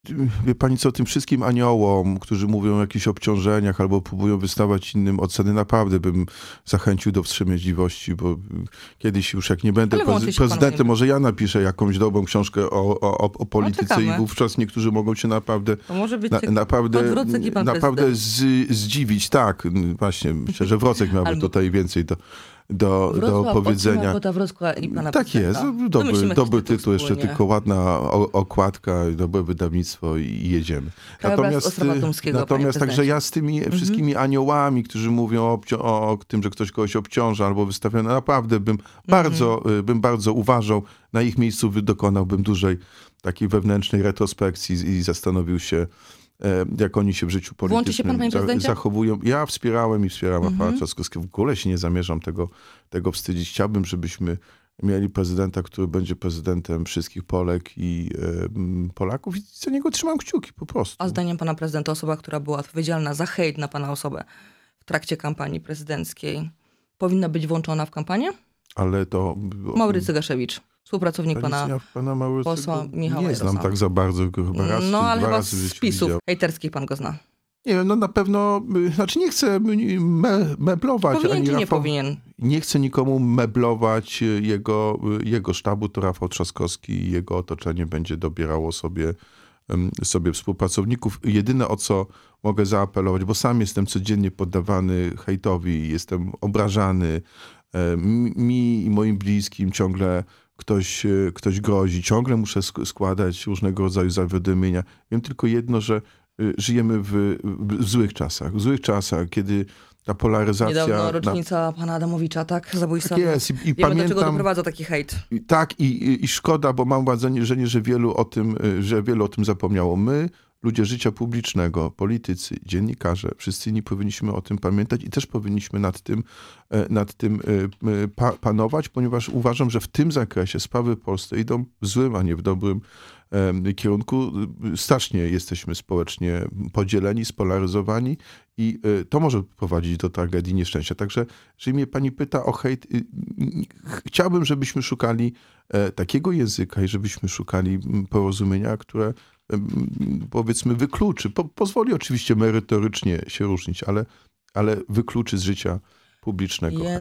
Wie pani co, tym wszystkim aniołom, którzy mówią o jakichś obciążeniach albo próbują wystawać innym oceny, naprawdę bym zachęcił do wstrzemięźliwości, bo kiedyś już jak nie będę Ale wyłącznie się panu prezydentem, nie- może ja napiszę jakąś dobrą książkę o polityce czekamy. i wówczas niektórzy mogą się naprawdę To może być naprawdę Wrocek i pan naprawdę prezydent. zdziwić. Tak, właśnie, myślę, że Wrocek miałby Albo- tutaj więcej do Wrocław, powiedzenia. Odsłona Wrocka i pana Tak jest, prezydenta. Wymyślimy dobry jakiś tytuł, jeszcze wspólnie. tylko ładna okładka, dobre wydawnictwo i jedziemy. Krajobraz Ostrowa Tumskiego, panie Natomiast także prezydencie. ja z tymi wszystkimi aniołami, którzy mówią o tym, że ktoś kogoś obciąża albo wystawia, naprawdę bym bardzo uważał, na ich miejscu dokonałbym dużej takiej wewnętrznej retrospekcji i zastanowił się, jak oni się w życiu Włączy się pan, panie politycznym prezydencie? zachowują. Ja wspierałem Rafała Trzaskowskiego. W ogóle się nie zamierzam tego wstydzić. Chciałbym, żebyśmy mieli prezydenta, który będzie prezydentem wszystkich Polek i Polaków i za niego trzymam kciuki po prostu. A zdaniem pana prezydenta osoba, która była odpowiedzialna za hejt na pana osobę w trakcie kampanii prezydenckiej, powinna być włączona w kampanię? Ale to... Maurycy Gaszewicz, współpracownik pana Ja pana Maurycego posła Michała nie znam Jarosa. tak za bardzo, go chyba raz, No ale dwa chyba razy w z życiu spisów widział. hejterskich pan go zna. Nie wiem, no na pewno, znaczy nie chcę meblować. Powinien ani czy nie Rafał, powinien? Nie chcę nikomu meblować jego sztabu, to Rafał Trzaskowski i jego otoczenie będzie dobierało sobie współpracowników. Jedyne, o co mogę zaapelować, bo sam jestem codziennie poddawany hejtowi, jestem obrażany, mi i moim bliskim ciągle ktoś grozi, ciągle muszę składać różnego rodzaju zawiadomienia. Wiem tylko jedno, że żyjemy w złych czasach, kiedy ta polaryzacja... Niedawno rocznica pana Adamowicza, tak? Zabójstwa. Tak jest i Wiemy, do czego pamiętam... doprowadza taki hejt. Tak i szkoda, bo mam wrażenie, że wielu o tym zapomniało. My, ludzie życia publicznego, politycy, dziennikarze, wszyscy inni powinniśmy o tym pamiętać i też powinniśmy nad tym panować, ponieważ uważam, że w tym zakresie sprawy w Polsce idą w złym, a nie w dobrym kierunku. Strasznie jesteśmy społecznie podzieleni, spolaryzowani i to może prowadzić do tragedii, nieszczęścia. Także, jeżeli mnie pani pyta o hejt, chciałbym, żebyśmy szukali takiego języka i żebyśmy szukali porozumienia, które powiedzmy wykluczy, pozwoli oczywiście merytorycznie się różnić, ale wykluczy z życia publicznego